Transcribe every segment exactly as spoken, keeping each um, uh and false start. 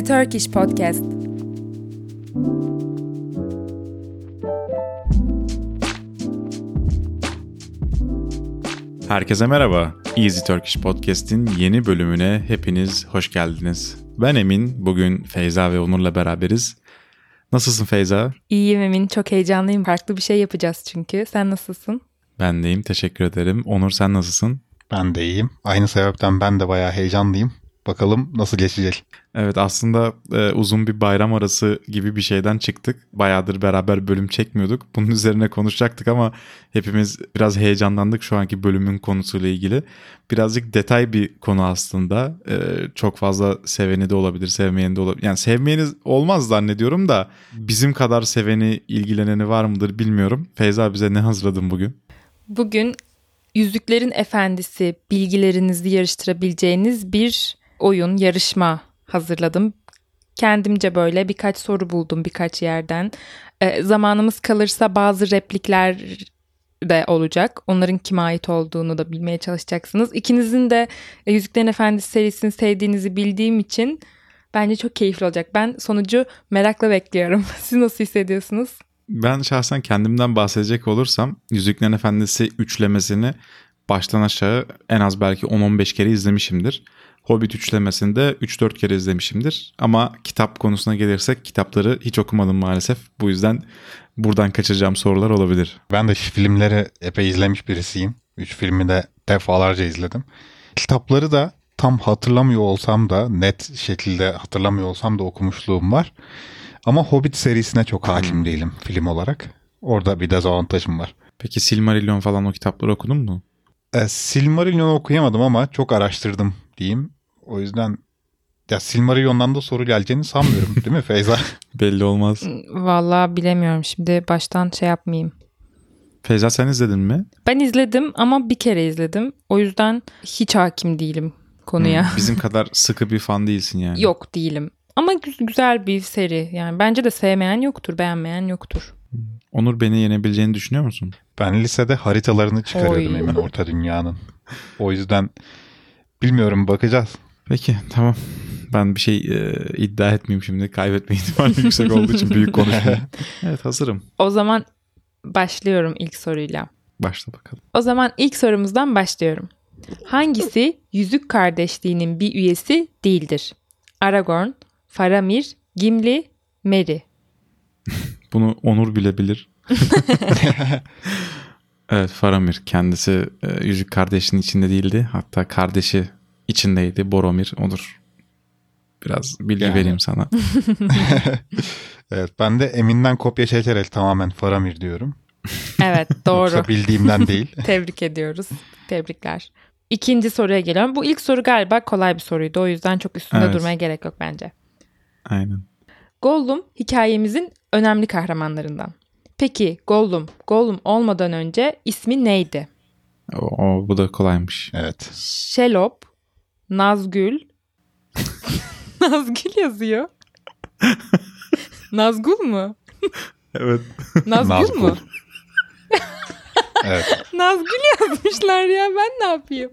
Easy Turkish Podcast. Herkese merhaba. Easy Turkish Podcast'in yeni bölümüne hepiniz hoş geldiniz. Ben Emin, bugün Feyza ve Onur'la beraberiz. Nasılsın Feyza? İyiyim Emin, çok heyecanlıyım. Farklı bir şey yapacağız çünkü. Sen nasılsın? Ben deyim, teşekkür ederim. Onur sen nasılsın? Ben de iyiyim. Aynı sebepten ben de bayağı heyecanlıyım. Bakalım nasıl geçecek. Evet, aslında e, uzun bir bayram arası gibi bir şeyden çıktık. Bayağıdır beraber bölüm çekmiyorduk. Bunun üzerine konuşacaktık ama hepimiz biraz heyecanlandık şu anki bölümün konusuyla ilgili. Birazcık detay bir konu aslında. E, çok fazla seveni de olabilir, sevmeyeni de olabilir. Yani sevmeyeni olmaz zannediyorum da bizim kadar seveni, ilgileneni var mıdır bilmiyorum. Feyza, bize ne hazırladın bugün? Bugün Yüzüklerin Efendisi bilgilerinizi yarıştırabileceğiniz bir oyun, yarışma hazırladım. Kendimce böyle birkaç soru buldum birkaç yerden. E, zamanımız kalırsa bazı replikler de olacak. Onların kime ait olduğunu da bilmeye çalışacaksınız. İkinizin de e, Yüzüklerin Efendisi serisini sevdiğinizi bildiğim için bence çok keyifli olacak. Ben sonucu merakla bekliyorum. Siz nasıl hissediyorsunuz? Ben şahsen kendimden bahsedecek olursam Yüzüklerin Efendisi üçlemesini baştan aşağı en az belki on on beş kere izlemişimdir. Hobbit üçlemesini de üç dört kere izlemişimdir. Ama kitap konusuna gelirsek kitapları hiç okumadım maalesef. Bu yüzden buradan kaçıracağım sorular olabilir. Ben de filmleri epey izlemiş birisiyim. Üç filmi de defalarca izledim. Kitapları da tam hatırlamıyor olsam da, net şekilde hatırlamıyor olsam da okumuşluğum var. Ama Hobbit serisine çok hakim hmm. değilim film olarak. Orada bir dezavantajım var. Peki Silmarillion falan o kitapları okudun mu? E, Silmarillion'u okuyamadım ama çok araştırdım diyeyim. O yüzden ya Silmarillion'dan da soru geleceğini sanmıyorum değil mi Feyza? Belli olmaz. Vallahi bilemiyorum, şimdi baştan şey yapmayayım. Feyza, sen izledin mi? Ben izledim ama bir kere izledim. O yüzden hiç hakim değilim konuya. Hmm, bizim kadar sıkı bir fan değilsin yani. Yok, değilim. Ama güzel bir seri. Yani bence de sevmeyen yoktur, beğenmeyen yoktur. Onur, beni yenebileceğini düşünüyor musun? Ben lisede haritalarını çıkarıyordum hemen Orta Dünya'nın. O yüzden bilmiyorum, bakacağız. Peki, tamam. Ben bir şey e, iddia etmeyeyim şimdi. Kaybetme ihtimali yüksek olduğu için büyük konuşmayayım. Evet, hazırım. O zaman başlıyorum ilk soruyla. Başla bakalım. O zaman ilk sorumuzdan başlıyorum. Hangisi Yüzük Kardeşliği'nin bir üyesi değildir? Aragorn, Faramir, Gimli, Merry. Bunu Onur bilebilir. Evet, Faramir. Kendisi e, Yüzük Kardeşliği'nin içinde değildi. Hatta kardeşi içindeydi. Boromir. Onur. Biraz bilgi yani vereyim sana. Evet, ben de Emin'den kopya çekerek tamamen Faramir diyorum. Evet, doğru. Yoksa bildiğimden değil. Tebrik ediyoruz. Tebrikler. İkinci soruya geliyorum. Bu ilk soru galiba kolay bir soruydu. O yüzden çok üstünde evet. durmaya gerek yok bence. Aynen. Gollum hikayemizin önemli kahramanlarından. Peki Gollum, Gollum olmadan önce ismi neydi? O, o bu da kolaymış. Evet. Şelop, Nazgül. Nazgül yazıyor. Nazgul mu? Evet. Nazgul, Nazgul. mu? Evet. Nazgül yazmışlar ya, ben ne yapayım?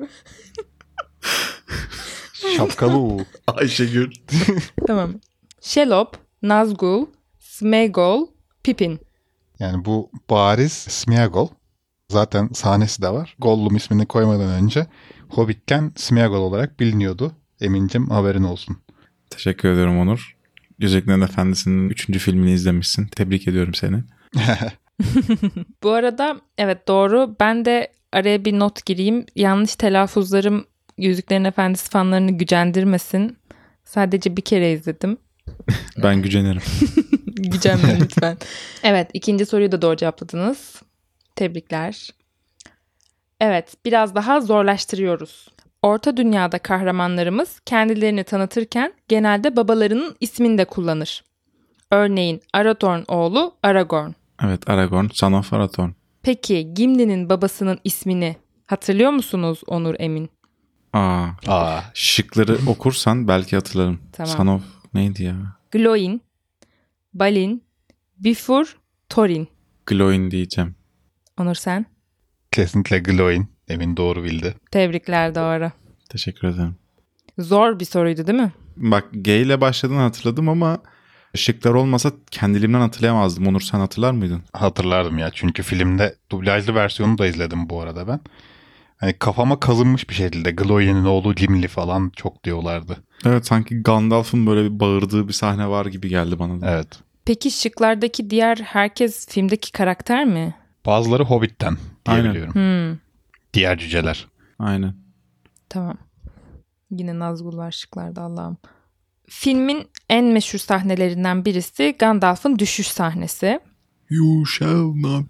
Şapkalı. Ayşegül. Tamam. Şelop, Nazgul, Smeagol, Pippin. Yani bu bariz Smeagol. Zaten sahnesi de var. Gollum ismini koymadan önce Hobbit'ken Smeagol olarak biliniyordu. Emincim, haberin olsun. Teşekkür ederim Onur. Yüzüklerin Efendisi'nin üçüncü filmini izlemişsin. Tebrik ediyorum seni. Bu arada evet, doğru. Ben de araya bir not gireyim. Yanlış telaffuzlarım Yüzüklerin Efendisi fanlarını gücendirmesin. Sadece bir kere izledim. Ben gücenirim. Gücenmeyin lütfen. Evet, ikinci soruyu da doğru cevapladınız. Tebrikler. Evet, biraz daha zorlaştırıyoruz. Orta Dünya'da kahramanlarımız kendilerini tanıtırken genelde babalarının ismini de kullanır. Örneğin Arathorn oğlu Aragorn. Evet, Aragorn, Son of Arathorn. Peki Gimli'nin babasının ismini hatırlıyor musunuz Onur, Emin? Aa, Aa. Şıkları okursan belki hatırlarım. Tamam. Son of neydi ya? Glóin, Balin, Bifur, Thorin. Glóin diyeceğim. Onur, sen? Kesinlikle Glóin. Emin doğru bildi. Tebrikler, doğru. Teşekkür ederim. Zor bir soruydu değil mi? Bak G ile başladığını hatırladım ama şıklar olmasa kendiliğimden hatırlayamazdım. Onur sen hatırlar mıydın? Hatırlardım ya. Çünkü filmde dublajlı versiyonu da izledim bu arada ben. Hani kafama kazınmış bir şekilde Glory'nin oğlu Gimli falan çok diyorlardı. Evet, sanki Gandalf'ın böyle bir bağırdığı bir sahne var gibi geldi bana da. Evet. Peki şıklardaki diğer herkes filmdeki karakter mi? Bazıları Hobbit'ten Aynen. diyebiliyorum. Hmm, Diğer cüceler. Aynen. tamam. Yine Nazgul var şıklarda, Allah'ım. Filmin en meşhur sahnelerinden birisi Gandalf'ın düşüş sahnesi. You shall not.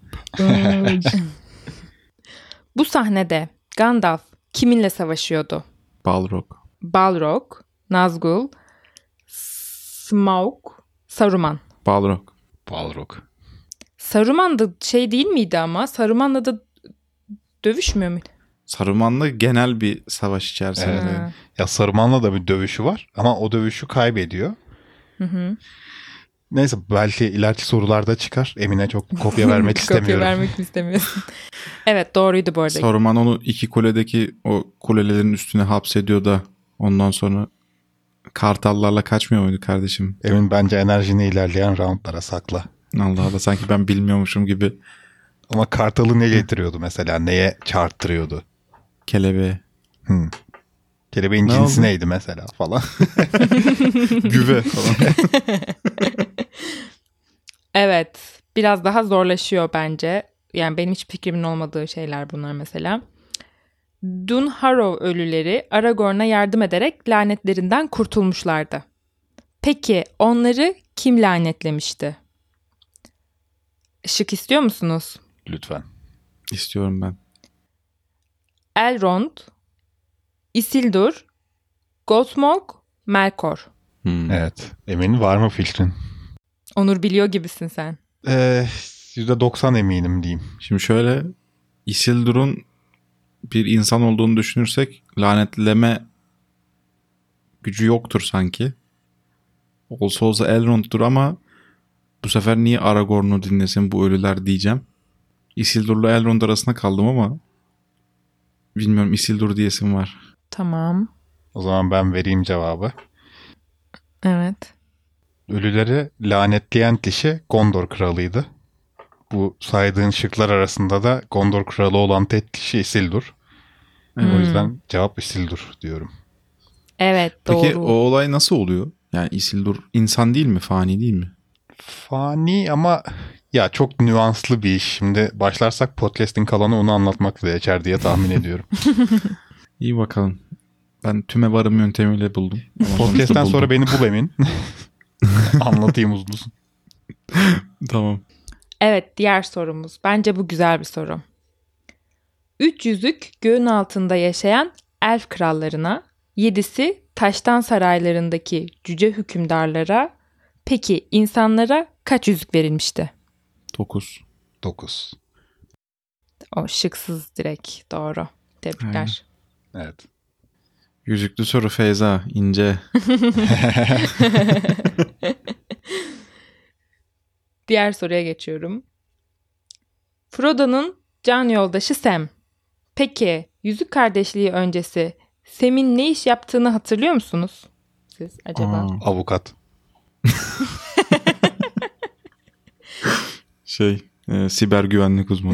Bu sahnede Gandalf kiminle savaşıyordu? Balrog. Balrog, Nazgul, Smaug, Saruman. Balrog. Balrog. Saruman da şey değil miydi ama? Saruman'la da dövüşmüyor muydu? Saruman'la genel bir savaş içerisinde. Evet. Ha. Ya Saruman'la da bir dövüşü var ama o dövüşü kaybediyor. Hı hı. Neyse belki ileriki sorularda çıkar. Emine çok kopya vermek istemiyorum. Kopya vermek mi istemiyorsun? Evet, doğruydu bu arada. Saruman onu iki kuledeki o kulelerin üstüne hapsediyor da ondan sonra kartallarla kaçmıyor muydu kardeşim? Emin bence enerjini ilerleyen roundlara sakla. Allah Allah, sanki ben bilmiyormuşum gibi. Ama kartalı ne getiriyordu mesela? Neye çarptırıyordu? Kelebeğe. Hmm. Kelebeğin Ne cinsi oldu? neydi mesela falan. Güve falan. Evet, biraz daha zorlaşıyor bence. Yani benim hiç fikrimin olmadığı şeyler bunlar mesela. Dunharrow ölüleri Aragorn'a yardım ederek lanetlerinden kurtulmuşlardı. Peki onları kim lanetlemişti? Şık istiyor musunuz? Lütfen. İstiyorum ben. Elrond, Isildur, Gottmog, Melkor. Hmm. Evet. Emin var mı fikrin? Onur biliyor gibisin sen. Ee, yüzde doksan eminim diyeyim. Şimdi şöyle, Isildur'un bir insan olduğunu düşünürsek lanetleme gücü yoktur sanki. Olsa olsa Elrond'dur ama bu sefer niye Aragorn'u dinlesin bu ölüler diyeceğim. Isildur'la Elrond arasında kaldım ama bilmiyorum, Isildur diyesim var. Tamam. O zaman ben vereyim cevabı. Evet. Ölüleri lanetleyen kişi Gondor kralıydı. Bu saydığın şıklar arasında da Gondor kralı olan tek kişi Isildur. Evet. O yüzden cevap Isildur diyorum. Evet, Peki doğru. o olay nasıl oluyor? Yani Isildur insan değil mi? Fani değil mi? Fani ama ya çok nüanslı bir iş. Şimdi başlarsak podcast'in kalanı onu anlatmakla geçer diye tahmin ediyorum. İyi bakalım. Ben tüme varım yöntemiyle buldum. Ama sonuçta Podcast'ten buldum. sonra beni bul Emin. Anlatayım uzun uzun. Tamam. Evet, diğer sorumuz. Bence bu güzel bir soru. Üç yüzük göğün altında yaşayan elf krallarına, yedisi taştan saraylarındaki cüce hükümdarlara, peki insanlara kaç yüzük verilmişti? dokuz. dokuz. O şıksız direkt, doğru. Tebrikler. Evet. Yüzüklü soru Feyza. İnce. Diğer soruya geçiyorum. Frodo'nun can yoldaşı Sam. Peki Yüzük Kardeşliği öncesi Sam'in ne iş yaptığını hatırlıyor musunuz? Siz acaba? Aa, Avukat. şey, e, siber güvenlik uzmanı.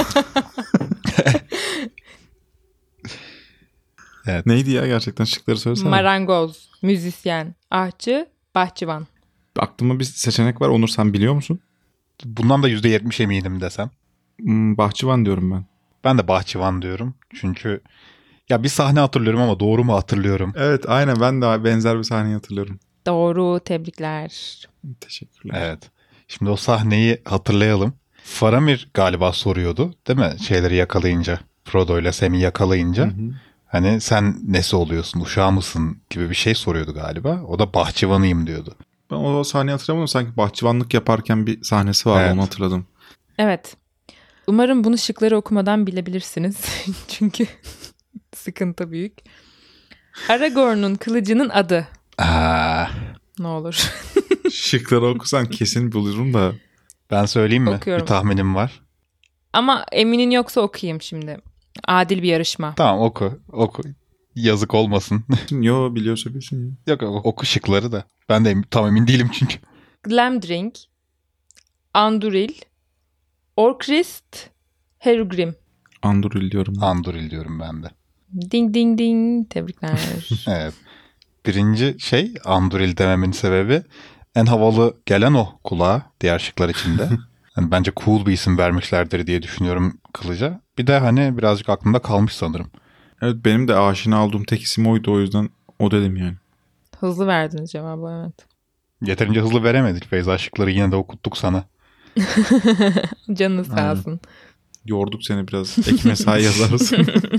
Evet. Neydi ya, gerçekten şıkları söylesene. Marangoz, müzisyen, ahçı, bahçıvan. Aklıma bir seçenek var. Onur, sen biliyor musun? Bundan da yüzde yetmiş eminim desem. Hmm, bahçıvan diyorum ben. Ben de bahçıvan diyorum. Çünkü ya bir sahne hatırlıyorum ama doğru mu hatırlıyorum? Evet, aynen, ben de benzer bir sahneyi hatırlıyorum. Doğru, tebrikler. Teşekkürler. Evet. Şimdi o sahneyi hatırlayalım. Faramir galiba soruyordu değil mi? Şeyleri yakalayınca. Frodo ile Sam'i yakalayınca. Hı hı. Hani sen nesi oluyorsun? Uşağı mısın? Gibi bir şey soruyordu galiba. O da bahçıvanıyım diyordu. Ben o sahneyi hatırlamıyorum. Sanki bahçıvanlık yaparken bir sahnesi vardı. Evet. Onu hatırladım. Evet. Umarım bunu şıkları okumadan bilebilirsiniz. Çünkü sıkıntı büyük. Aragorn'un kılıcının adı. Aa, Ne olur. Şıkları okusan kesin bulurum da. ben söyleyeyim mi? Okuyorum. Bir tahminim var. Ama eminin yoksa okuyayım şimdi. Adil bir yarışma. Tamam oku. Oku. Yazık olmasın. Yo biliyorsa bilsin ya. Yok oku şıkları da. Ben de tam emin değilim çünkü. Glamdring, Anduril, Orcrist, Herugrim. Anduril diyorum. ben. Anduril diyorum ben de. Ding ding ding. Tebrikler. Evet. Birinci şey Anduril dememin sebebi en havalı gelen o kulağa diğer şıklar içinde. Yani bence cool bir isim vermişlerdir diye düşünüyorum kılıca. Bir de hani birazcık aklımda kalmış sanırım. Evet benim de aşina olduğum tek isim oydu, o yüzden o dedim yani. Hızlı verdiniz cevabı, evet. Yeterince hızlı veremedik Feyza, şıkları yine de okuttuk sana. Canınız sağ Aynen. olsun. Yorduk seni biraz. Ek mesai yazarız.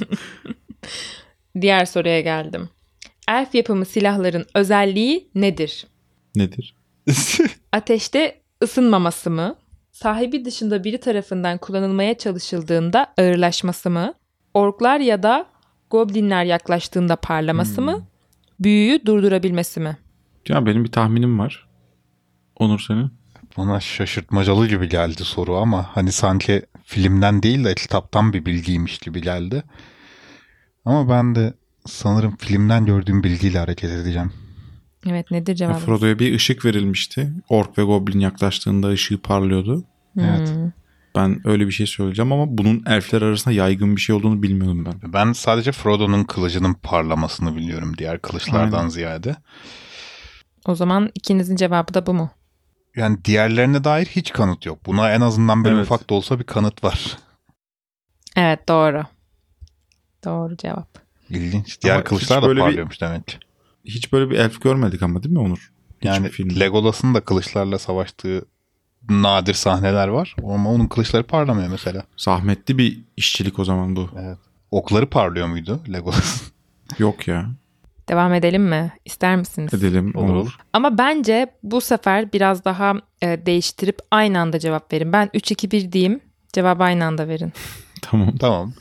Diğer soruya geldim. Elf yapımı silahların özelliği nedir? Nedir? Ateşte ısınmaması mı? Sahibi dışında biri tarafından kullanılmaya çalışıldığında ağırlaşması mı? Orklar ya da goblinler yaklaştığında parlaması mı? Büyüyü durdurabilmesi mi? Ya benim bir tahminim var. Onur senin. Bana şaşırtmacalı gibi geldi soru ama hani sanki filmden değil de kitaptan bir bilgiymiş gibi geldi. Ama ben de sanırım filmden gördüğüm bilgiyle hareket edeceğim. Evet, nedir Ya cevabınız? Frodo'ya bir ışık verilmişti. Ork ve Goblin yaklaştığında ışığı parlıyordu. Evet. Hmm. Ben öyle bir şey söyleyeceğim ama bunun elfler arasında yaygın bir şey olduğunu bilmiyordum ben. Ben sadece Frodo'nun kılıcının parlamasını biliyorum diğer kılıçlardan Aynen. ziyade. O zaman ikinizin cevabı da bu mu? Yani diğerlerine dair hiç kanıt yok. Buna en azından böyle Evet. ufak da olsa bir kanıt var. Evet, doğru. Doğru cevap. İlginç. Diğer Ama kılıçlar hiç da böyle bir- parlıyormuş demek ki. Hiç böyle bir elf görmedik ama değil mi Onur? Hiçbir Yani filmde. Legolas'ın da kılıçlarla savaştığı nadir sahneler var. Ama onun kılıçları parlamıyor mesela. Zahmetli bir işçilik o zaman bu. Evet. Okları parlıyor muydu Legolas'ın? Yok ya. Devam edelim mi? İster misiniz? Edelim Olur. olur. Ama bence bu sefer biraz daha e, değiştirip aynı anda cevap verin. Ben üç iki bir diyeyim. Cevabı aynı anda verin. Tamam. Tamam.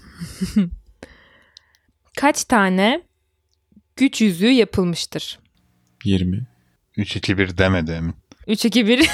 Kaç tane güç yüzüğü yapılmıştır? yirmi. üç iki bir demedi Emin. üç iki bir.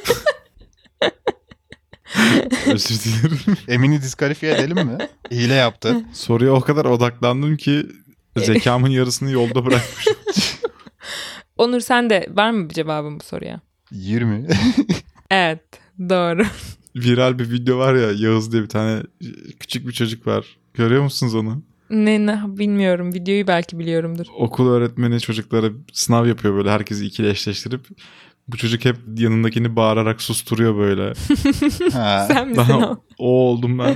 Özür dilerim. Emin'i diskalifiye edelim mi? Hile yaptı. Soruya o kadar odaklandım ki zekamın yarısını yolda bırakmışım. Onur, sen de var mı bir cevabın bu soruya? yirmi. Evet, doğru. Viral bir video var ya, Yağız diye bir tane küçük bir çocuk var. Görüyor musunuz onu? Ne, ne bilmiyorum. Videoyu belki biliyorumdur. Okul öğretmeni çocuklara sınav yapıyor böyle, herkesi ikili eşleştirip. Bu çocuk hep yanındakini bağırarak susturuyor böyle. Ha. Sen misin Ben o? o oldum ben.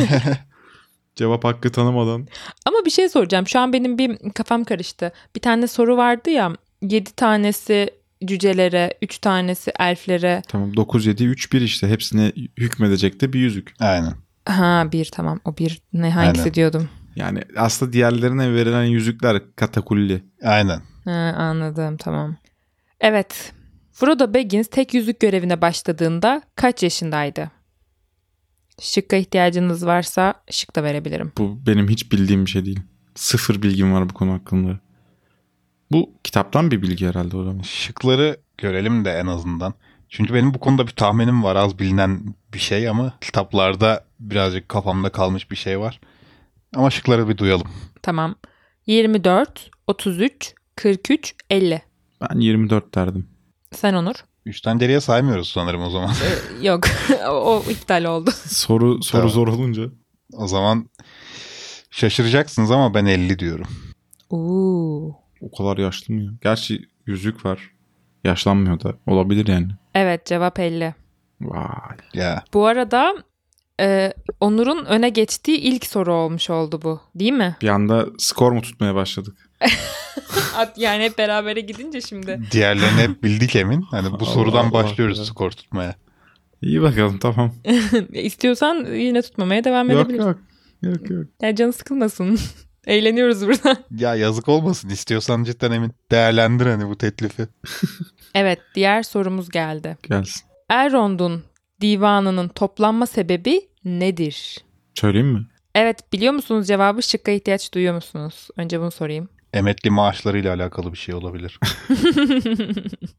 Cevap hakkı tanımadan. Ama bir şey soracağım. Şu an benim bir kafam karıştı. Bir tane soru vardı ya. Yedi tanesi cücelere, üç tanesi elflere. Tamam, dokuz yedi üç bir işte. Hepsine hükmedecek de bir yüzük. Aynen. Ha, bir, tamam. O bir ne hangisi Aynen. diyordum. Yani aslında diğerlerine verilen yüzükler katakulli. Aynen. Ha, anladım, tamam. Evet. Frodo Baggins tek yüzük görevine başladığında kaç yaşındaydı? Şıkka ihtiyacınız varsa şık da verebilirim. Bu benim hiç bildiğim bir şey değil. Sıfır bilgim var bu konu hakkında. Bu kitaptan bir bilgi herhalde o zaman. Şıkları görelim de en azından. Çünkü benim bu konuda bir tahminim var. Az bilinen bir şey ama kitaplarda birazcık kafamda kalmış bir şey var. Ama şıkları bir duyalım. Tamam. yirmi dört, otuz üç, kırk üç, elli. Ben yirmi dört derdim. Sen Onur? Üçten geriye saymıyoruz sanırım o zaman. Yok. o iptal oldu. Soru soru Tamam. zor olunca. O zaman şaşıracaksınız ama ben elli diyorum. Oo. O kadar yaşlı mı ya? Gerçi yüzük var. Yaşlanmıyor da. Olabilir yani. Evet, cevap elli. Vay. Ya Bu arada e, Onur'un öne geçtiği ilk soru olmuş oldu bu. Değil mi? Bir anda skor mu tutmaya başladık? At, yani hep berabere gidince şimdi. diğerlerini hep bildik Emin. Hani bu Allah sorudan Allah başlıyoruz ya. skor tutmaya. İyi bakalım, tamam. İstiyorsan yine tutmamaya devam yok edebiliriz. yok. Yok yok. Yani canı sıkılmasın. Eğleniyoruz burada. Ya yazık olmasın. İstiyorsan cidden Emin değerlendir hani bu teklifi. Evet, diğer sorumuz geldi. Gelsin. Elrond'un divanının toplanma sebebi nedir? Söyleyeyim mi? Evet, biliyor musunuz cevabı? Şıkka ihtiyaç duyuyor musunuz? Önce bunu sorayım. Emekli maaşlarıyla alakalı bir şey olabilir.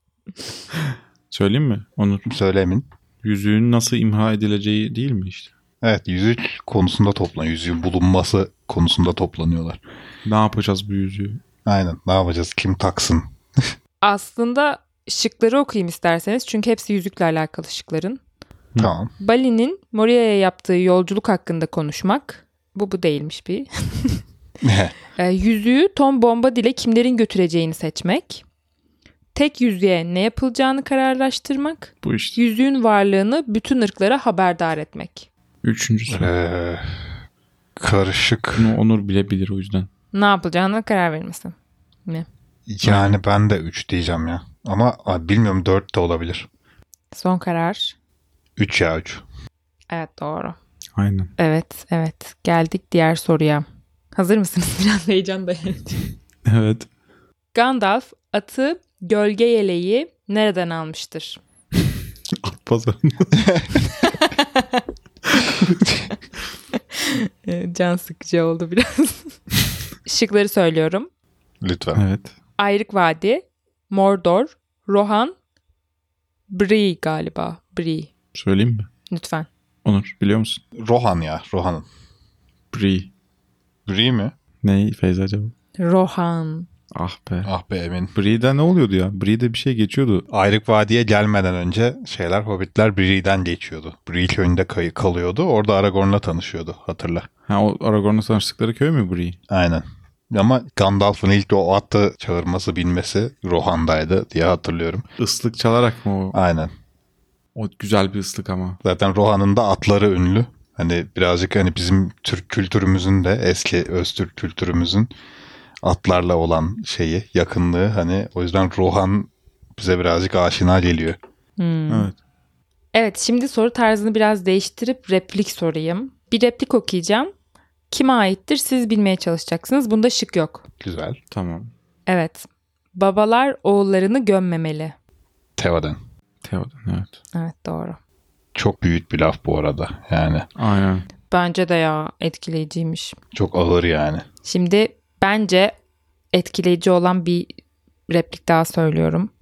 Söyleyeyim mi Onur? Söyle Emin. Yüzüğün nasıl imha edileceği değil mi işte? Evet, yüzük konusunda toplanıyor. Yüzüğün bulunması konusunda toplanıyorlar. Ne yapacağız bu yüzüğü? Aynen. Ne yapacağız? Kim taksın? Aslında şıkları okuyayım isterseniz. Çünkü hepsi yüzükle alakalı şıkların. Tamam. Bali'nin Moria'ya yaptığı yolculuk hakkında konuşmak. Bu bu değilmiş bir. e, yüzüğü Tom Bombadil'e kimlerin götüreceğini seçmek. Tek yüzüğe ne yapılacağını kararlaştırmak. Bu işte. Yüzüğün varlığını bütün ırklara haberdar etmek. Üçüncüsü. Ee, karışık. Bunu Onur bilebilir o yüzden. Ne yapılacağına karar vermesin. Ne? Yani ben de üç diyeceğim ya. Ama abi, bilmiyorum, dört de olabilir. Son karar. üç ya üç. Evet, doğru. Aynen. Evet, evet. Geldik diğer soruya. Hazır mısınız? Biraz heyecan dayanıcı. Evet. Gandalf atı gölge yeleği nereden almıştır? At pazarında. Can sıkıcı oldu biraz. Şıkları söylüyorum. Lütfen. Evet. Ayrık Vadi, Mordor, Rohan, Bree galiba. Bree. Söyleyeyim mi? Lütfen. Onur biliyor musun? Rohan ya. Rohan'ın. Bree. Bree mi? Ne Feyza acaba? Rohan. Ah be. Ah be Emin. Bree'de ne oluyordu ya? Bree'de bir şey geçiyordu. Ayrık Vadi'ye gelmeden önce şeyler, hobbitler Bree'den geçiyordu. Bree köyünde kay- kalıyordu. Orada Aragorn'la tanışıyordu, hatırla. Ha o Aragorn'la tanıştıkları köy mü Bree? Aynen. Ama Gandalf'ın ilk o atı çağırması, binmesi Rohan'daydı diye hatırlıyorum. Islık çalarak mı o? Aynen. O güzel bir ıslık ama. Zaten Rohan'ın da atları ünlü. Hani birazcık hani bizim Türk kültürümüzün de, eski Öztürk kültürümüzün atlarla olan şeyi, yakınlığı, hani o yüzden Rohan bize birazcık aşina geliyor. Hmm. Evet. Evet, şimdi soru tarzını biraz değiştirip replik sorayım. Bir replik okuyacağım. Kime aittir siz bilmeye çalışacaksınız. Bunda şık yok. Güzel. Tamam. Evet. Babalar oğullarını gömmemeli. Theoden. Theoden evet. Evet, doğru. Çok büyük bir laf bu arada. Yani Aynen. Bence de ya, etkileyiciymiş. çok ağır yani. Şimdi bence etkileyici olan bir replik daha söylüyorum.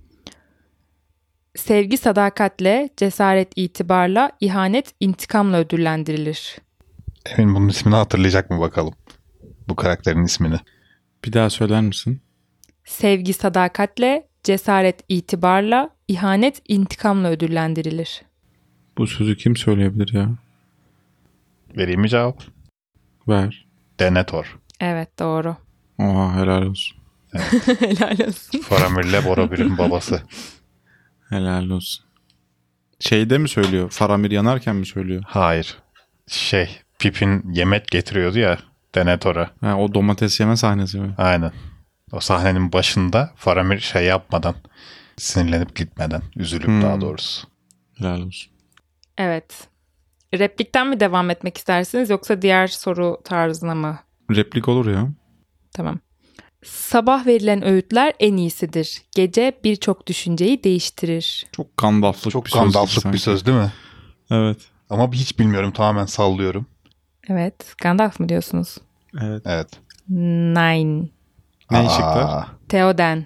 Sevgi sadakatle, cesaret itibarla, ihanet intikamla ödüllendirilir. Emin bunun ismini hatırlayacak mı bakalım? Bu karakterin ismini. Bir daha söyler misin? Sevgi sadakatle, cesaret itibarla, ihanet intikamla ödüllendirilir. Bu sözü kim söyleyebilir ya? Vereyim mi cevap? Ver. Denethor. Evet, doğru. Oha helal olsun. Helal olsun. Faramir'le Boromir'in babası. Helal olsun. Şeyde mi söylüyor? Faramir yanarken mi söylüyor? Hayır. Şey, Pippin yemek getiriyordu ya Denethor'a. Ha, o domates yeme sahnesi mi? Aynen. O sahnenin başında Faramir şey yapmadan, sinirlenip gitmeden, üzülüp Hmm. daha doğrusu. Helal olsun. Evet. Replikten mi devam etmek istersiniz yoksa diğer soru tarzına mı? Replik olur ya. Tamam. Sabah verilen öğütler en iyisidir. Gece birçok düşünceyi değiştirir. Çok Gandalf'lık Çok bir söz. Gandalf'lık gibi bir sanki. söz değil mi? Evet. Ama hiç bilmiyorum, tamamen sallıyorum. Evet. Gandalf mı diyorsunuz? Evet. Evet. Nine. Ne Aa, ışıklar? Theoden.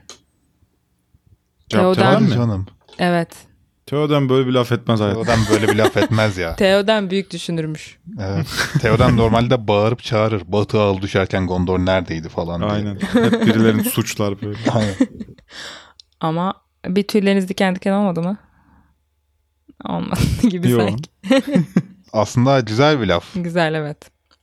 Cevap Theoden. Theoden mi? Canım. Evet. Theoden böyle bir laf etmez hayat. Theoden böyle bir laf etmez ya. Theoden büyük düşünürmüş. Evet. Theoden normalde bağırıp çağırır. Batı ağıl düşerken Gondor neredeydi falan diye. Aynen. Hep birilerini suçlar böyle. Aynen. Ama bir tüyleriniz diken diken olmadı mı? Olmadı gibi Yok. sanki. Aslında güzel bir laf. Güzel, evet.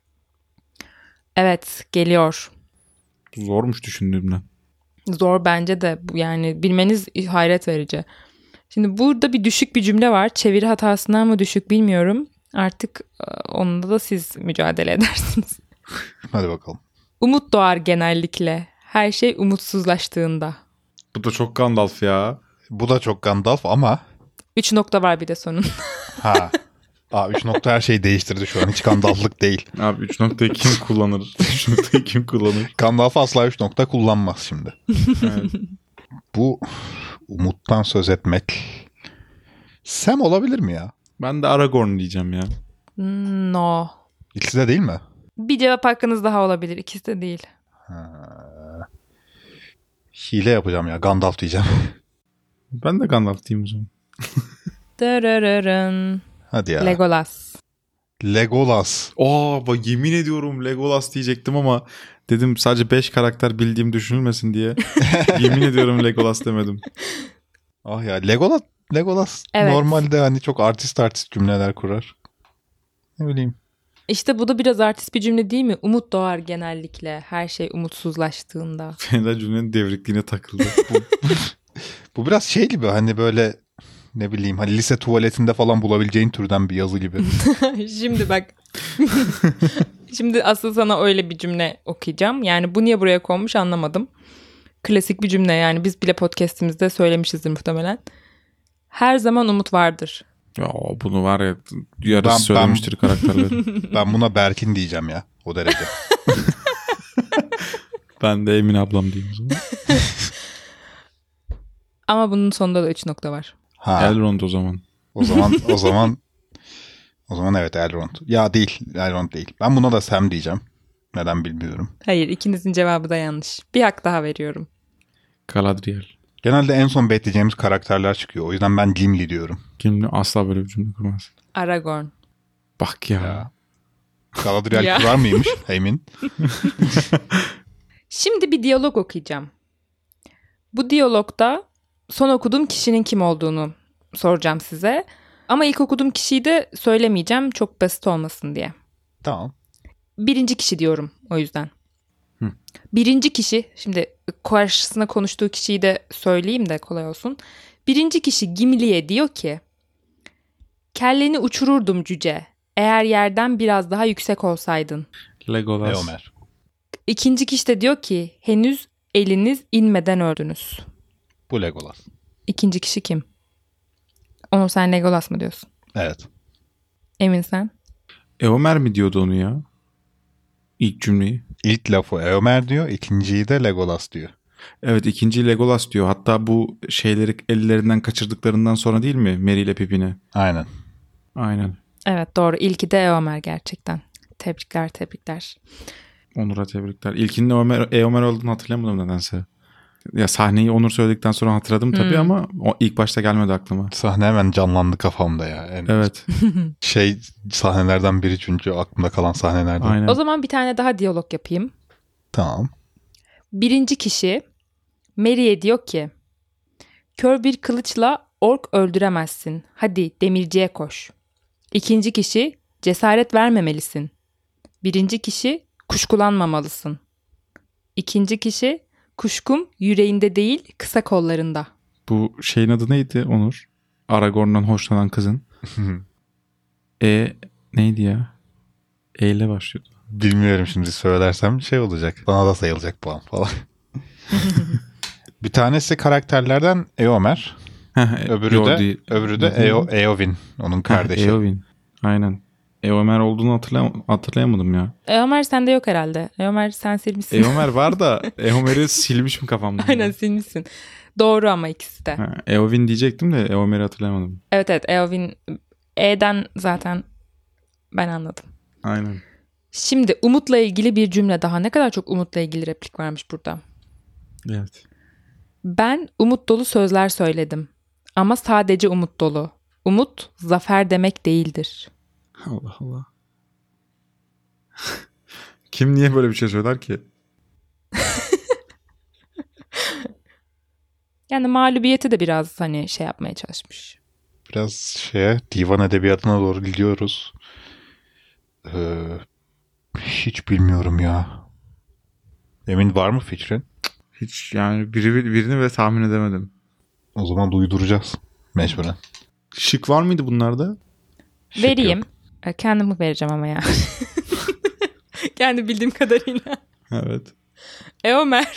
Evet, geliyor. Zormuş düşündüğümden. Zor bence de, bu yani bilmeniz hayret verici. Şimdi burada bir düşük bir cümle var. Çeviri hatasından mı düşük bilmiyorum. Artık e, onunla da siz mücadele edersiniz. Hadi bakalım. Umut doğar genellikle. Her şey umutsuzlaştığında. Bu da çok Gandalf ya. Bu da çok Gandalf ama Üç nokta var bir de sonun. ha. Aa, üç nokta her şeyi değiştirdi şu an. Hiç Gandalf'lık değil. Abi üç noktayı kim kullanır? üç noktayı kim kullanır? Gandalf asla üç nokta kullanmaz şimdi. Evet. Bu umuttan söz etmek. Sam olabilir mi ya? Ben de Aragorn diyeceğim ya. No. İkisi de değil mi? Bir cevap hakkınız daha olabilir. İkisi de değil. Hile yapacağım ya. Gandalf diyeceğim. Ben de Gandalf diyeyim o zaman. Dırırırın. Hadi ya. Legolas. Legolas. Aa bak yemin ediyorum Legolas diyecektim ama dedim sadece beş karakter bildiğim düşünülmesin diye. Yemin ediyorum Legolas demedim. Ah ya Legolas Legolas Evet. normalde hani çok artist artist cümleler kurar. Ne bileyim. İşte bu da biraz artist bir cümle değil mi? Umut doğar genellikle her şey umutsuzlaştığında. Fena cümlenin devrikliğine takıldı. Bu biraz şey gibi hani böyle ne bileyim hani lise tuvaletinde falan bulabileceğin türden bir yazı gibi. Şimdi bak. Şimdi aslında sana öyle bir cümle okuyacağım. Yani bu niye buraya konmuş anlamadım. Klasik bir cümle yani biz bile podcastimizde söylemişizdir muhtemelen. Her zaman umut vardır. Ya bunu var ya yarısı Ben- söylemiştir karakterlerin. Ben buna Berkin diyeceğim ya o derece. Ben de Emin ablam diyeyim o zaman. Ama bunun sonunda da üç nokta var. Ha. Elrond o zaman. O zaman o zaman o zaman evet Elrond. Ya değil, Elrond değil. Ben buna da Sam diyeceğim. Neden bilmiyorum. Hayır, ikinizin cevabı da yanlış. Bir hak daha veriyorum. Galadriel. Genelde en son bekleyeceğimiz karakterler çıkıyor. O yüzden ben Gimli diyorum. Kim asla böyle bir cümle kurmaz. Aragorn. Bak ya. Ya. Galadriel Ya. kurar mıymış Emin? Şimdi bir diyalog okuyacağım. Bu diyalogda son okuduğum kişinin kim olduğunu soracağım size. Ama ilk okuduğum kişiyi de söylemeyeceğim çok basit olmasın diye. Tamam. Birinci kişi diyorum o yüzden. Hı. Birinci kişi, şimdi karşısına konuştuğu kişiyi de söyleyeyim de kolay olsun. Birinci kişi Gimli'ye diyor ki, kelleni uçururdum cüce, eğer yerden biraz daha yüksek olsaydın. Legolas. Eomer. İkinci kişi de diyor ki, henüz eliniz inmeden öldünüz. Bu Legolas. İkinci kişi kim? Onu sen Legolas mı diyorsun? Evet. Emin sen? Eomer mi diyordu onu ya? İlk cümleyi. İlk lafı Eomer diyor. İkinciyi de Legolas diyor. Evet ikinci Legolas diyor. Hatta bu şeyleri ellerinden kaçırdıklarından sonra değil mi? Merry ile Pippin'i. Aynen. Aynen. Evet doğru. İlki de Eomer gerçekten. Tebrikler tebrikler. Onur'a tebrikler. İlkinin Eomer, Eomer olduğunu hatırlayamadım nedense. Ya sahneyi Onur söyledikten sonra hatırladım tabii Hmm. ama o ilk başta gelmedi aklıma. Sahne hemen canlandı kafamda ya. En Evet. Şey sahnelerden biri çünkü aklımda kalan sahnelerden. Aynen. O zaman bir tane daha diyalog yapayım. Tamam. Birinci kişi Merry'e diyor ki, kör bir kılıçla ork öldüremezsin. Hadi demirciye koş. İkinci kişi, cesaret vermemelisin. Birinci kişi, kuşkulanmamalısın. İkinci kişi, kuşkum yüreğinde değil kısa kollarında. Bu şeyin adı neydi Onur? Aragorn'dan hoşlanan kızın. E neydi ya? E ile başlıyordu. Bilmiyorum şimdi söylersem şey olacak. Bana da sayılacak puan falan. Bir tanesi karakterlerden Eomer. Öbürü Yo, de değil. öbürü de Eo, Eowyn. Onun kardeşi. Eowyn. Aynen. Eomer olduğunu hatırlay- hatırlayamadım ya. Eomer sende yok herhalde. Eomer sen silmişsin. Eomer var da Eomer'i silmişim kafamdan. Aynen silmişsin. Doğru ama ikisi de. Ha, Eowyn diyecektim de Eomer'i hatırlayamadım. Evet evet Eowyn E'den zaten ben anladım. Aynen. Şimdi Umut'la ilgili bir cümle daha. Ne kadar çok Umut'la ilgili replik varmış burada. Evet. Ben umut dolu sözler söyledim. Ama sadece umut dolu. Umut zafer demek değildir. Allah Allah. Kim niye böyle bir şey söyler ki? Yani mağlubiyeti de biraz hani şey yapmaya çalışmış. Biraz şeye divan edebiyatına doğru gidiyoruz. Ee, hiç bilmiyorum ya. Emin var mı fikrin? Hiç yani biri birini ve tahmin edemedim. O zaman duyduracağız. Mecburen. Şık var mıydı bunlarda? Şık Vereyim. yok. E, Kendimi vereceğim ama ya. Kendi bildiğim kadarıyla. Evet. Eomer.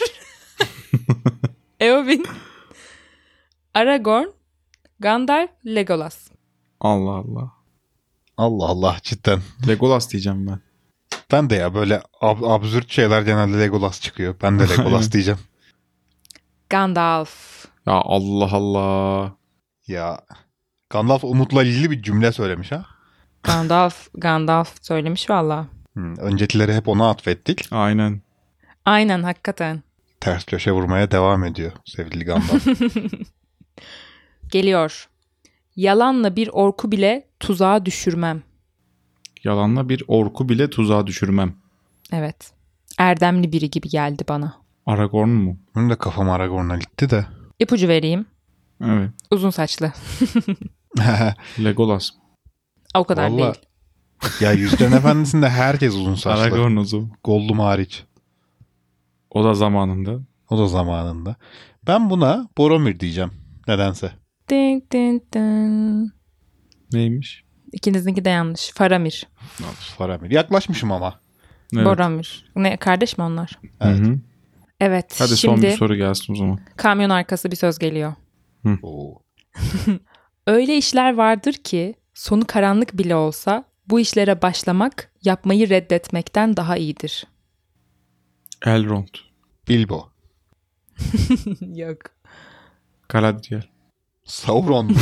Eowyn. Aragorn. Gandalf. Legolas. Allah Allah. Allah Allah cidden. Legolas diyeceğim ben. Ben de ya böyle ab- absürt şeyler genelde Legolas çıkıyor. Ben de Legolas Aynen. diyeceğim. Gandalf. Ya Allah Allah. Ya Gandalf Umut'la ilgili bir cümle söylemiş ha. Gandalf. Gandalf söylemiş valla. Hmm, öncekileri hep ona atfettik. Aynen. Aynen hakikaten. Ters köşe vurmaya devam ediyor sevgili Gandalf. Geliyor. Yalanla bir orku bile tuzağa düşürmem. Yalanla bir orku bile tuzağa düşürmem. Evet. Erdemli biri gibi geldi bana. Aragorn mu? Benim de kafam Aragorn'a gitti de. İpucu vereyim. Evet. Uzun saçlı. Legolas. O kadar Vallahi, değil. ya Yüzüklerin Efendisi'nde herkes uzun saçlı. Aragorn uzun. Gollum hariç. O da zamanında. O da zamanında. Ben buna Boromir diyeceğim. Nedense. Ding ding ding. Neymiş? İkinizinki de yanlış. Faramir. Faramir. Yaklaşmışım ama. Evet. Boromir. Ne, kardeş mi onlar? Evet. Hı hı. Evet. Hadi şimdi son bir soru gelsin o zaman. kamyon arkası bir söz geliyor. Oo. Öyle işler vardır ki sonu karanlık bile olsa bu işlere başlamak yapmayı reddetmekten daha iyidir. Elrond. Bilbo. Yok. Galadriel. Sauron.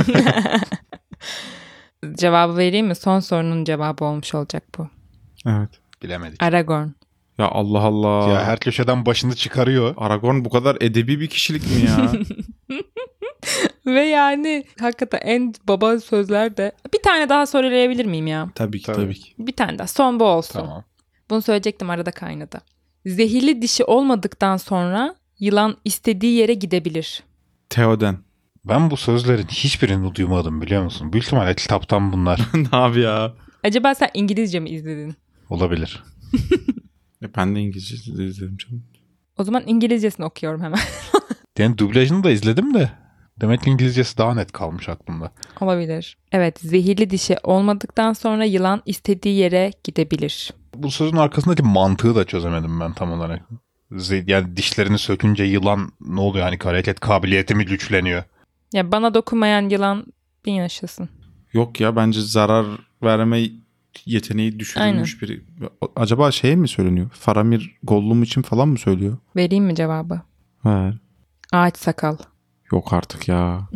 Cevabı vereyim mi? Son sorunun cevabı olmuş olacak bu. Evet. Bilemedik. Aragorn. Ya Allah Allah. Ya her köşeden başını çıkarıyor. Aragorn bu kadar edebi bir kişilik mi ya? Ve yani hakikaten en baba sözler de. Bir tane daha söyleyebilir miyim ya? Tabii ki Tabii. tabii ki. Bir tane daha. Son bu olsun. Tamam. Bunu söyleyecektim, arada kaynadı. Zehirli dişi olmadıktan sonra yılan istediği yere gidebilir. Theoden. Ben bu sözlerin hiçbirini duymadım biliyor musun? Büyük ihtimalle kitaptan bunlar. Ne abi ya? Acaba sen İngilizce mi izledin? Olabilir. E ben de İngilizce izledim canım. O zaman İngilizcesini okuyorum hemen. Yani dublajını da izledim de. Demek ki İngilizcesi daha net kalmış aklımda. Olabilir. Evet, zehirli dişi olmadıktan sonra yılan istediği yere gidebilir. Bu sözün arkasındaki mantığı da çözemedim ben tam olarak. Z- Yani dişlerini sökünce yılan ne oluyor? Yani hareket kabiliyeti mi güçleniyor? Ya bana dokunmayan yılan bin yaşasın. Yok ya, bence zarar verme yeteneği düşürülmüş biri. Acaba şey mi söyleniyor? Faramir Gollum için falan mı söylüyor? Vereyim mi cevabı? Ver. Ağaç sakal. Yok artık ya.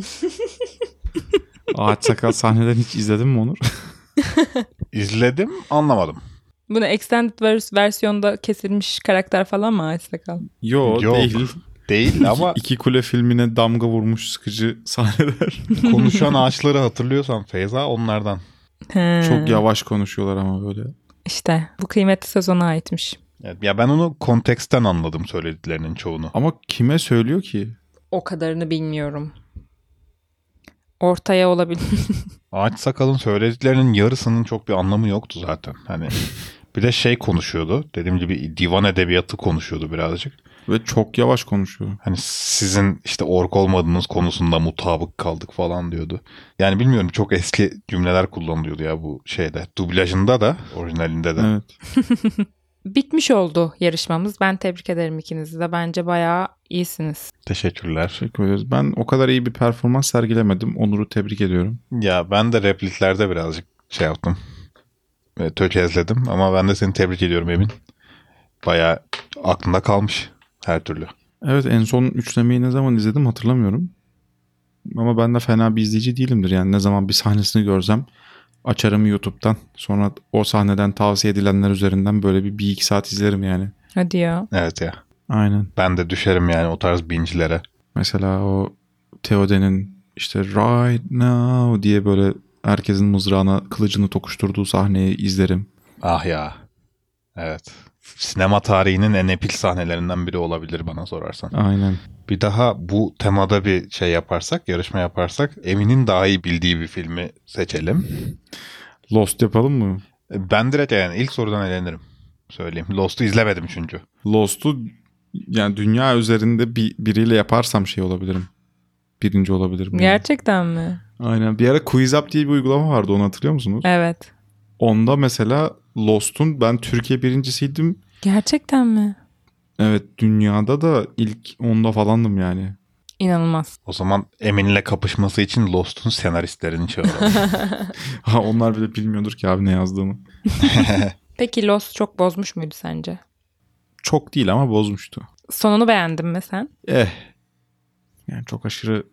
Ağaç sakal sahneden hiç izledin mi Onur? İzledim, anlamadım. Bunu extended vers- versiyonda kesilmiş karakter falan mı ağaç sakal? Yo, Yok. değil. Değil ama İki Kule filmine damga vurmuş sıkıcı sahneler. konuşan ağaçları hatırlıyorsan Feyza onlardan. He. Çok yavaş konuşuyorlar ama böyle. İşte bu kıymetli söz ona aitmiş. Evet, ya ben onu konteksten anladım söylediklerinin çoğunu. Ama kime söylüyor ki? O kadarını bilmiyorum. Ortaya olabilir. Ağaç Sakal'ın söylediklerinin yarısının çok bir anlamı yoktu zaten. Hani bir de şey konuşuyordu. Dediğim gibi divan edebiyatı konuşuyordu birazcık. Ve çok yavaş konuşuyor. Hani sizin işte ork olmadığınız konusunda mutabık kaldık falan diyordu. Yani bilmiyorum, çok eski cümleler kullanılıyordu ya bu şeyde. Dublajında da orijinalinde de. Evet. Bitmiş oldu yarışmamız. Ben tebrik ederim ikinizi de. Bence bayağı iyisiniz. Teşekkürler. Teşekkür ederiz. Ben o kadar iyi bir performans sergilemedim. Onur'u tebrik ediyorum. Ya ben de repliklerde birazcık şey yaptım. E, tökezledim ama ben de seni tebrik ediyorum Emin. Bayağı aklımda kalmış her türlü. Evet, en son üçlemeyi ne zaman izledim hatırlamıyorum. Ama ben de fena bir izleyici değilimdir. Yani ne zaman bir sahnesini görsem açarım YouTube'dan. Sonra o sahneden tavsiye edilenler üzerinden böyle bir, bir iki saat izlerim yani. Hadi ya. Evet ya. Aynen. Ben de düşerim yani o tarz bincilere. Mesela o Theoden'in işte right now diye böyle herkesin mızrağına kılıcını tokuşturduğu sahneyi izlerim. Ah ya. Evet. Sinema tarihinin en epik sahnelerinden biri olabilir bana sorarsan. Aynen. Bir daha bu temada bir şey yaparsak, yarışma yaparsak Emin'in daha iyi bildiği bir filmi seçelim. Lost yapalım mı? Ben direkt yani ilk sorudan elenirim. Söyleyeyim. Lost'u izlemedim çünkü. Lost'u yani dünya üzerinde bir, biriyle yaparsam şey olabilirim. Birinci olabilirim. Yani. Gerçekten mi? Aynen. Bir ara QuizUp diye bir uygulama vardı, onu hatırlıyor musunuz? Evet. Onda mesela Lost'un ben Türkiye birincisiydim. Gerçekten mi? Evet, dünyada da ilk onda falandım yani. İnanılmaz. O zaman Emin'le kapışması için Lost'un senaristlerini çağıralım. Ha, onlar bile bilmiyordur ki abi ne yazdığımı. Peki Lost çok bozmuş muydu sence? Çok değil ama bozmuştu. Sonunu beğendin mi sen? Eh. Yani çok aşırı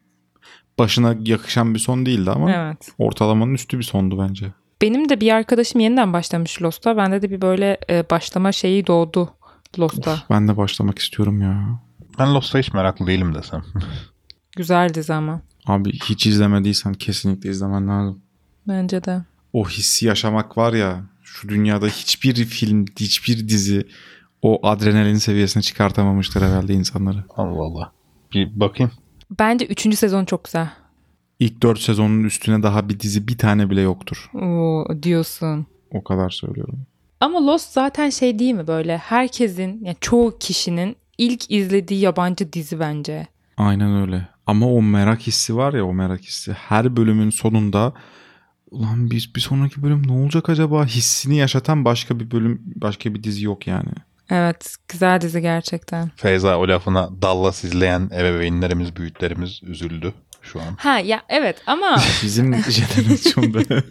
başına yakışan bir son değildi ama Evet. ortalamanın üstü bir sondu bence. Benim de bir arkadaşım yeniden başlamış Lost'a. Bende de bir böyle e, başlama şeyi doğdu Lost'a. Of, ben de başlamak istiyorum ya. Ben Lost'a hiç meraklı değilim desem. Güzel dizi ama. Abi hiç izlemediysen kesinlikle izlemen lazım. Bence de. o hissi yaşamak var ya, şu dünyada hiçbir film, hiçbir dizi o adrenalin seviyesine çıkartamamıştır herhalde insanları. Allah Allah. Bir bakayım. Bence üçüncü sezon çok güzel. İlk dört sezonun üstüne daha bir dizi bir tane bile yoktur. Oo, diyorsun. O kadar söylüyorum. Ama Lost zaten şey değil mi böyle? Herkesin, yani çoğu kişinin ilk izlediği yabancı dizi bence. Aynen öyle. Ama o merak hissi var ya, o merak hissi. Her bölümün sonunda ulan bir, bir sonraki bölüm ne olacak acaba hissini yaşatan başka bir bölüm, başka bir dizi yok yani. Evet, güzel dizi gerçekten. Feyza, o lafına Dallas izleyen ebeveynlerimiz, büyüklerimiz üzüldü şu an. Ha ya evet ama Bizim jenerasyonda.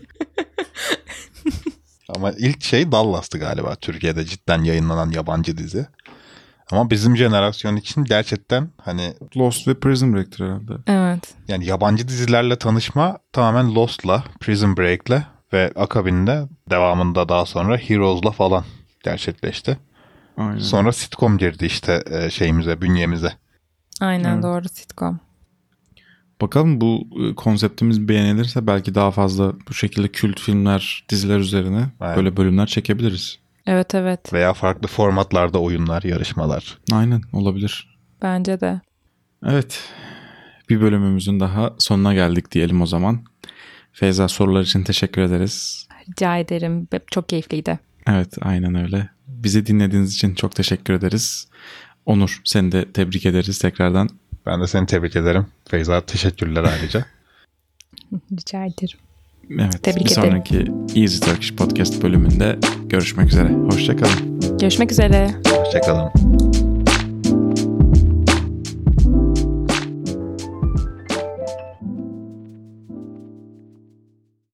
Ama ilk şey Dallas'tı galiba Türkiye'de cidden yayınlanan yabancı dizi. Ama bizim jenerasyon için gerçekten hani Lost ve Prison Break'tir herhalde. evet. yani yabancı dizilerle tanışma tamamen Lost'la, Prison Break'le ve akabinde devamında daha sonra Heroes'la falan gerçekleşti. Aynen. Sonra sitcom girdi işte şeyimize, bünyemize. Aynen Evet. doğru, sitcom. Bakalım bu konseptimiz beğenilirse belki daha fazla bu şekilde kült filmler, diziler üzerine Aynen. böyle bölümler çekebiliriz. Evet evet. Veya farklı formatlarda oyunlar, yarışmalar. Aynen, olabilir. Bence de. Evet, bir bölümümüzün daha sonuna geldik diyelim o zaman. Feyza, sorular için teşekkür ederiz. Rica ederim. Çok keyifliydi. Evet, aynen öyle. Bizi dinlediğiniz için çok teşekkür ederiz. Onur, seni de tebrik ederiz tekrardan. Ben de seni tebrik ederim. Feyza, teşekkürler ayrıca. Rica ederim. Evet, Tebrik bir ederim. sonraki Easy Turkish Podcast bölümünde görüşmek üzere. Hoşça kalın. Görüşmek üzere. Hoşçakalın.